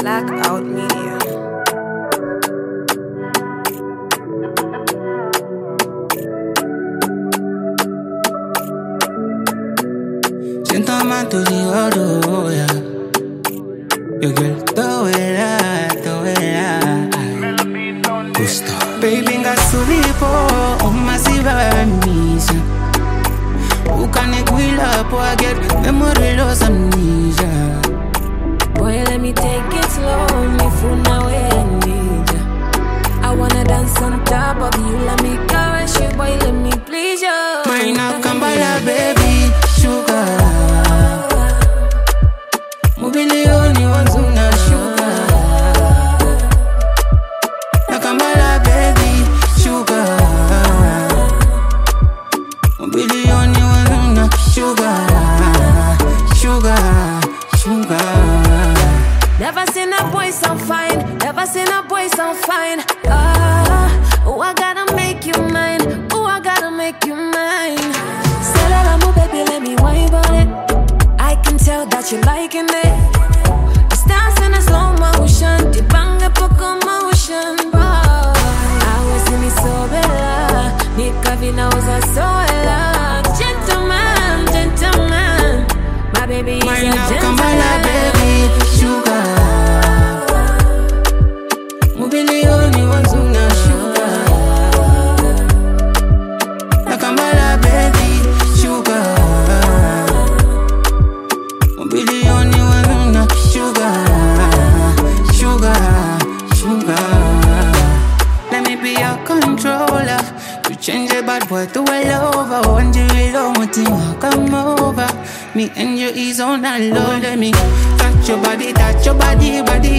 Blackout Media. Gentleman to the auto, yeah. Your girl, do it, Gusto. Baby, ngasulipo, umasiba misa. Ukaniguila po, I get memory loss amnesia. Boy, let me take it slow, me fool now I need ya. I wanna dance on top of you, let me caress you, boy, let me please you. Maina kambala, baby, sugar. Mobilioni wanzuna sugar. Nakambala, baby, sugar. Mobilioni wanzuna sugar. Never seen a boy so fine, never seen a boy so fine. Oh, I gotta make you mine. Oh, I gotta make you mine. Say that I'm a baby, let me wine about it. I can tell that you're liking it. It's dancing in slow motion, the bang a poco motion. I was in me so bella, Nika Vina was a so ella. Gentleman, gentleman, my baby is a gentleman. Baby, sugar. Mobilioni wanzuna sugar. Nakambala, baby, sugar. Mobilioni wanzuna sugar. Let me be your controller. You change a bad boy to a lover. One day alone, come over. Me and you is on a low. Let me touch your body, body